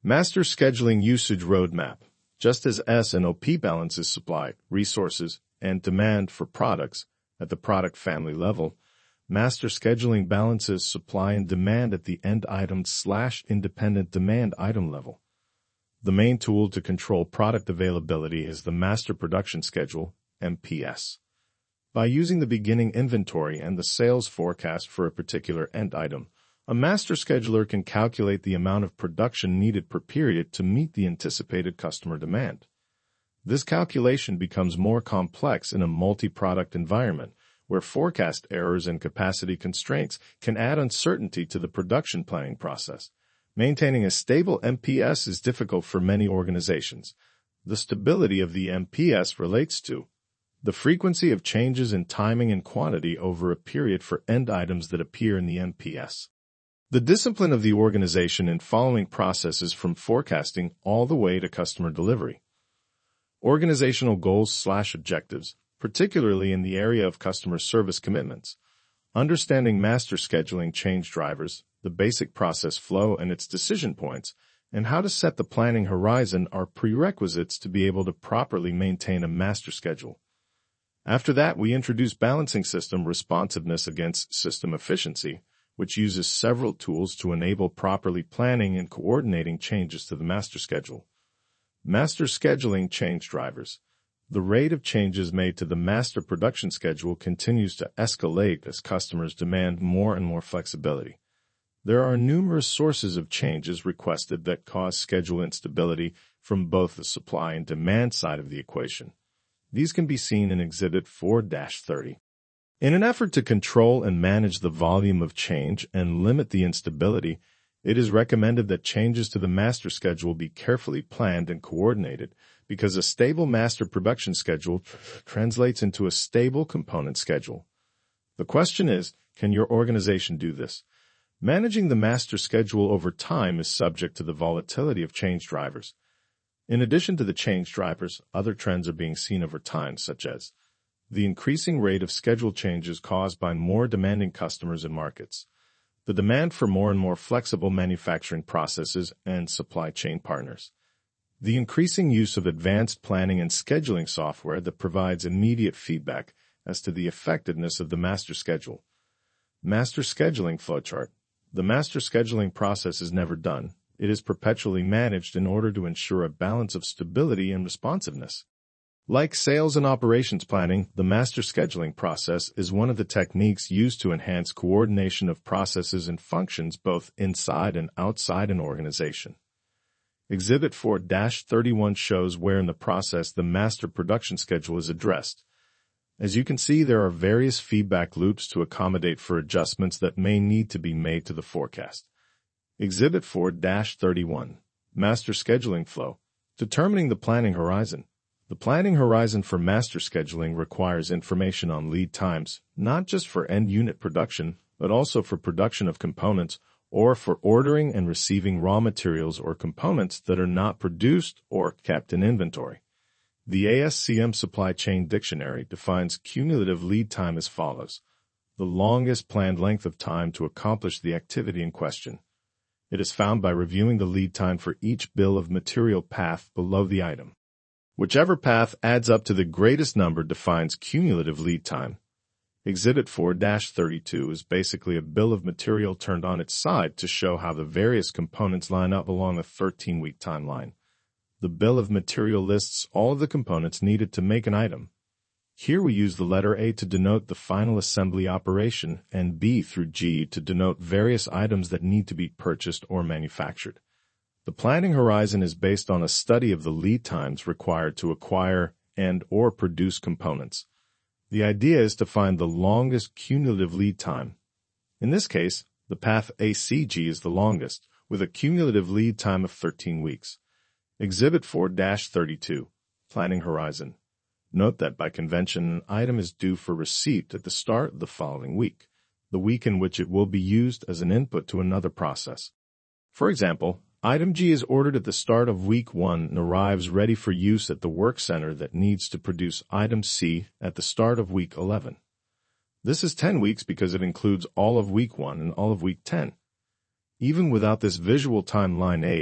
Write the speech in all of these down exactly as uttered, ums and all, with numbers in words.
Master Scheduling Usage Roadmap. Just as S and O P balances supply, resources, and demand for products at the product family level, Master Scheduling balances supply and demand at the end item slash independent demand item level. The main tool to control product availability is the Master Production Schedule, M P S. By using the beginning inventory and the sales forecast for a particular end item, a master scheduler can calculate the amount of production needed per period to meet the anticipated customer demand. This calculation becomes more complex in a multi-product environment, where forecast errors and capacity constraints can add uncertainty to the production planning process. Maintaining a stable M P S is difficult for many organizations. The stability of the M P S relates to the frequency of changes in timing and quantity over a period for end items that appear in the M P S. The discipline of the organization in following processes from forecasting all the way to customer delivery. Organizational goals slash objectives, particularly in the area of customer service commitments. Understanding master scheduling change drivers, the basic process flow and its decision points, and how to set the planning horizon are prerequisites to be able to properly maintain a master schedule. After that, we introduce balancing system responsiveness against system efficiency, which uses several tools to enable properly planning and coordinating changes to the master schedule. Master scheduling change drivers. The rate of changes made to the master production schedule continues to escalate as customers demand more and more flexibility. There are numerous sources of changes requested that cause schedule instability from both the supply and demand side of the equation. These can be seen in Exhibit four dash thirty. In an effort to control and manage the volume of change and limit the instability, it is recommended that changes to the master schedule be carefully planned and coordinated, because a stable master production schedule translates into a stable component schedule. The question is, can your organization do this? Managing the master schedule over time is subject to the volatility of change drivers. In addition to the change drivers, other trends are being seen over time, such as the increasing rate of schedule changes caused by more demanding customers and markets, the demand for more and more flexible manufacturing processes and supply chain partners, the increasing use of advanced planning and scheduling software that provides immediate feedback as to the effectiveness of the master schedule. Master scheduling flowchart. The master scheduling process is never done. It is perpetually managed in order to ensure a balance of stability and responsiveness. Like sales and operations planning, the master scheduling process is one of the techniques used to enhance coordination of processes and functions both inside and outside an organization. Exhibit four dash thirty-one shows where in the process the master production schedule is addressed. As you can see, there are various feedback loops to accommodate for adjustments that may need to be made to the forecast. Exhibit four dash thirty-one. Master Scheduling Flow. Determining the planning horizon. The planning horizon for master scheduling requires information on lead times, not just for end unit production, but also for production of components or for ordering and receiving raw materials or components that are not produced or kept in inventory. The A S C M Supply Chain Dictionary defines cumulative lead time as follows: the longest planned length of time to accomplish the activity in question. It is found by reviewing the lead time for each bill of material path below the item. Whichever path adds up to the greatest number defines cumulative lead time. Exhibit four dash thirty-two is basically a bill of material turned on its side to show how the various components line up along a thirteen-week timeline. The bill of material lists all of the components needed to make an item. Here we use the letter A to denote the final assembly operation and B through G to denote various items that need to be purchased or manufactured. The planning horizon is based on a study of the lead times required to acquire and or produce components. The idea is to find the longest cumulative lead time. In this case, the path A C G is the longest, with a cumulative lead time of thirteen weeks. Exhibit four dash thirty-two. Planning horizon. Note that by convention, an item is due for receipt at the start of the following week, the week in which it will be used as an input to another process. For example, item G is ordered at the start of week one and arrives ready for use at the work center that needs to produce item C at the start of week eleven. This is ten weeks because it includes all of week one and all of week ten. Even without this visual timeline aid,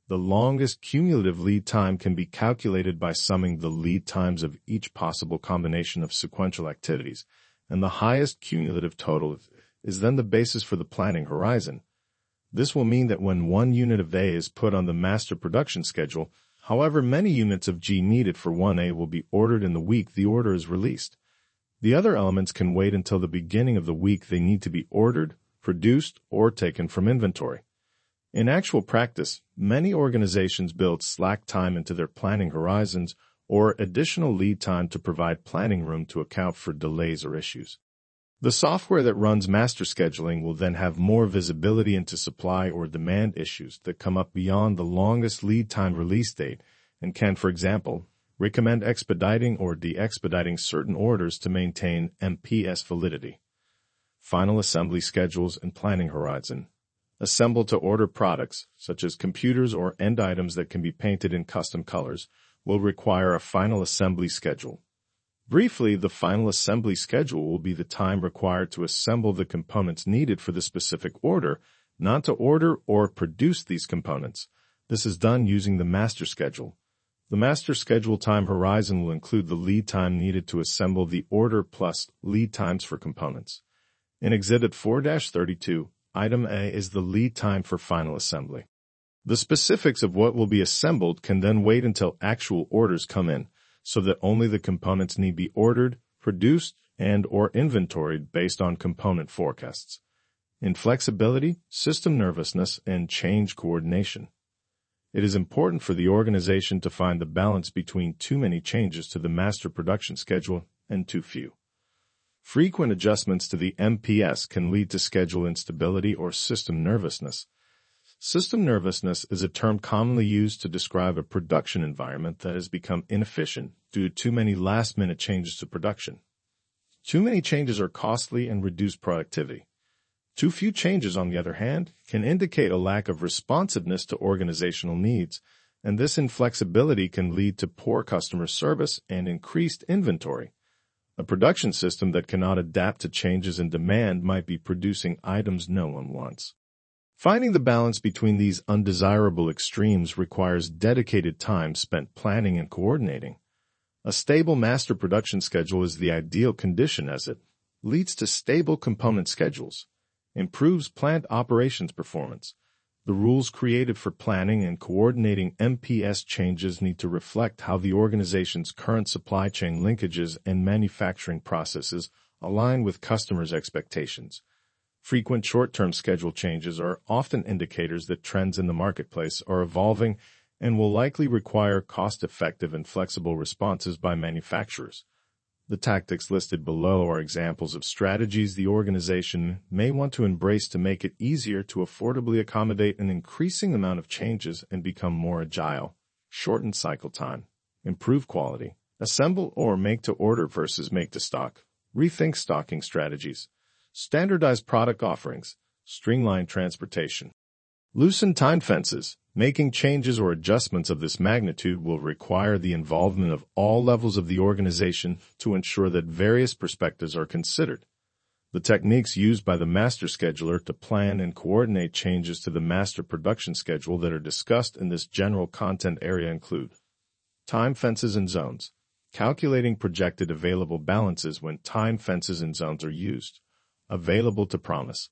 The longest cumulative lead time can be calculated by summing the lead times of each possible combination of sequential activities, and the highest cumulative total is then the basis for the planning horizon. This will mean that when one unit of A is put on the master production schedule, however many units of G needed for one A will be ordered in the week the order is released. The other elements can wait until the beginning of the week they need to be ordered, produced, or taken from inventory. In actual practice, many organizations build slack time into their planning horizons or additional lead time to provide planning room to account for delays or issues. The software that runs master scheduling will then have more visibility into supply or demand issues that come up beyond the longest lead time release date and can, for example, recommend expediting or de-expediting certain orders to maintain M P S validity. Final assembly schedules and planning horizon. Assemble to order products, such as computers or end items that can be painted in custom colors, will require a final assembly schedule. Briefly, the final assembly schedule will be the time required to assemble the components needed for the specific order, not to order or produce these components. This is done using the master schedule. The master schedule time horizon will include the lead time needed to assemble the order plus lead times for components. In Exhibit four dash thirty-two, Item A is the lead time for final assembly. The specifics of what will be assembled can then wait until actual orders come in, so that only the components need be ordered, produced, and or inventoried based on component forecasts. Inflexibility, system nervousness, and change coordination. It is important for the organization to find the balance between too many changes to the master production schedule and too few. Frequent adjustments to the M P S can lead to schedule instability or system nervousness. System nervousness is a term commonly used to describe a production environment that has become inefficient due to too many last-minute changes to production. Too many changes are costly and reduce productivity. Too few changes, on the other hand, can indicate a lack of responsiveness to organizational needs, and this inflexibility can lead to poor customer service and increased inventory. A production system that cannot adapt to changes in demand might be producing items no one wants. Finding the balance between these undesirable extremes requires dedicated time spent planning and coordinating. A stable master production schedule is the ideal condition as it leads to stable component schedules, improves plant operations performance. The rules created for planning and coordinating M P S changes need to reflect how the organization's current supply chain linkages and manufacturing processes align with customers' expectations. Frequent short-term schedule changes are often indicators that trends in the marketplace are evolving and will likely require cost-effective and flexible responses by manufacturers. The tactics listed below are examples of strategies the organization may want to embrace to make it easier to affordably accommodate an increasing amount of changes and become more agile. Shorten cycle time, improve quality, assemble or make to order versus make to stock, rethink stocking strategies, standardize product offerings, streamline transportation. Loosen time fences. Making changes or adjustments of this magnitude will require the involvement of all levels of the organization to ensure that various perspectives are considered. The techniques used by the master scheduler to plan and coordinate changes to the master production schedule that are discussed in this general content area include time fences and zones, calculating projected available balances when time fences and zones are used, available to promise,